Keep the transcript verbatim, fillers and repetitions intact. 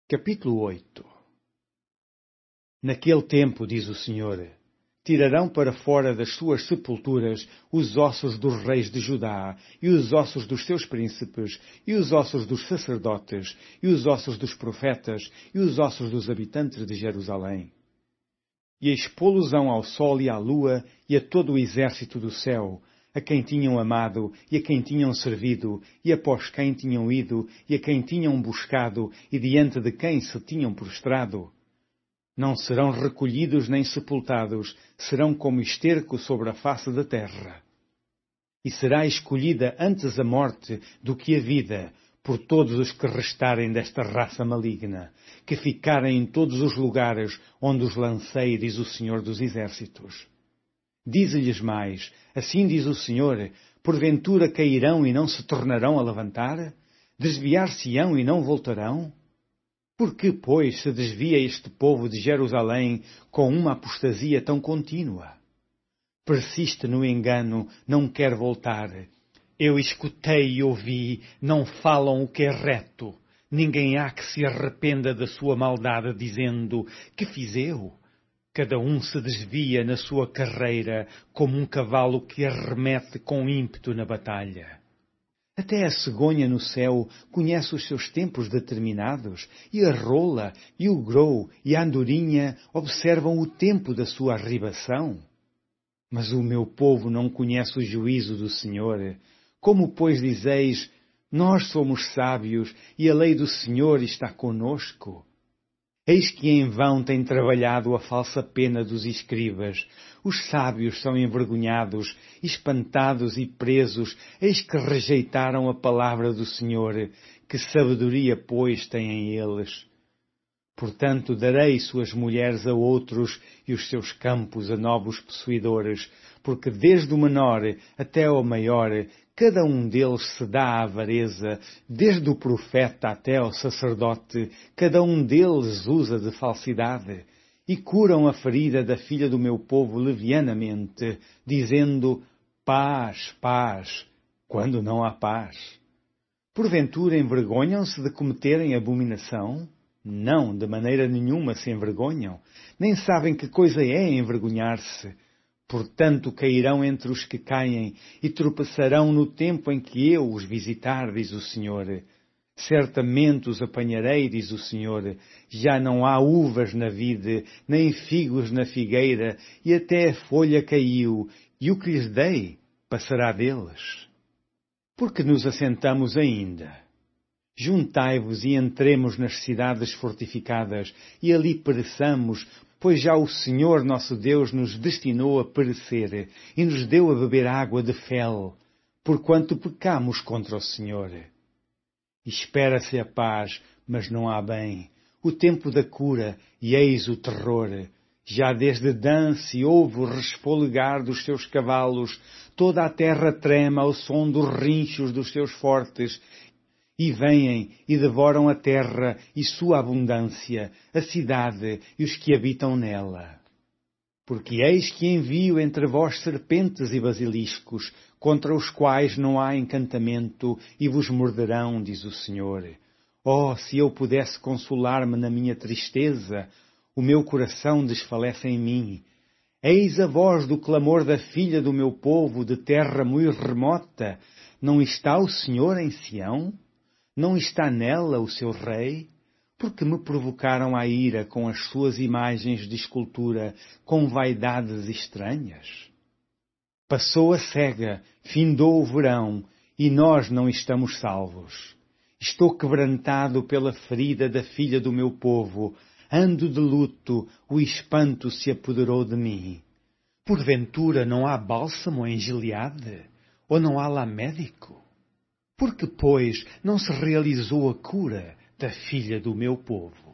Capítulo oito. Naquele tempo, diz o Senhor, tirarão para fora das suas sepulturas os ossos dos reis de Judá, e os ossos dos seus príncipes, e os ossos dos sacerdotes, e os ossos dos profetas, e os ossos dos habitantes de Jerusalém. E expô-los-ão ao sol e à lua, e a todo o exército do céu, a quem tinham amado, e a quem tinham servido, e após quem tinham ido, e a quem tinham buscado, e diante de quem se tinham prostrado. Não serão recolhidos nem sepultados, serão como esterco sobre a face da terra. E será escolhida antes a morte do que a vida, por todos os que restarem desta raça maligna, que ficarem em todos os lugares onde os lancei, diz o Senhor dos Exércitos. Dize-lhes mais, assim diz o Senhor, porventura cairão e não se tornarão a levantar? Desviar-se-ão e não voltarão? Por que, pois, se desvia este povo de Jerusalém com uma apostasia tão contínua? Persiste no engano, não quer voltar. Eu escutei e ouvi, não falam o que é reto. Ninguém há que se arrependa da sua maldade, dizendo, que fiz eu? Cada um se desvia na sua carreira, como um cavalo que arremete com ímpeto na batalha. Até a cegonha no céu conhece os seus tempos determinados, e a rola, e o grou, e a andorinha observam o tempo da sua arribação. Mas o meu povo não conhece o juízo do Senhor. Como, pois, dizeis, nós somos sábios, e a lei do Senhor está conosco? Eis que em vão tem trabalhado a falsa pena dos escribas. Os sábios são envergonhados, espantados e presos, eis que rejeitaram a palavra do Senhor. Que sabedoria, pois, têm eles? Portanto, darei suas mulheres a outros e os seus campos a novos possuidores, porque desde o menor até ao maior, cada um deles se dá à avareza, desde o profeta até ao sacerdote, cada um deles usa de falsidade, e curam a ferida da filha do meu povo levianamente, dizendo, paz, paz, quando não há paz. Porventura envergonham-se de cometerem abominação? Não, de maneira nenhuma se envergonham, nem sabem que coisa é envergonhar-se. Portanto cairão entre os que caem e tropeçarão no tempo em que eu os visitar, diz o Senhor. Certamente os apanharei, diz o Senhor. Já não há uvas na vide, nem figos na figueira, e até a folha caiu, e o que lhes dei passará deles. Porque nos assentamos ainda? Juntai-vos e entremos nas cidades fortificadas, e ali pereçamos, pois já o Senhor nosso Deus nos destinou a perecer, e nos deu a beber água de fel, porquanto pecamos contra o Senhor. Espera-se a paz, mas não há bem, o tempo da cura, e eis o terror. Já desde Dan se ouve o resfolegar dos seus cavalos, toda a terra trema ao som dos rinchos dos seus fortes, e vêm e devoram a terra e sua abundância, a cidade e os que habitam nela. Porque eis que envio entre vós serpentes e basiliscos, contra os quais não há encantamento, e vos morderão, diz o Senhor. Oh, se eu pudesse consolar-me na minha tristeza, o meu coração desfalece em mim. Eis a voz do clamor da filha do meu povo, de terra muito remota. Não está o Senhor em Sião? Não está nela o seu rei? Porque me provocaram a ira com as suas imagens de escultura, com vaidades estranhas? Passou a cega, findou o verão, e nós não estamos salvos. Estou quebrantado pela ferida da filha do meu povo, ando de luto, o espanto se apoderou de mim. Porventura não há bálsamo em Gileade? Ou não há lá médico? Porque, pois, não se realizou a cura da filha do meu povo?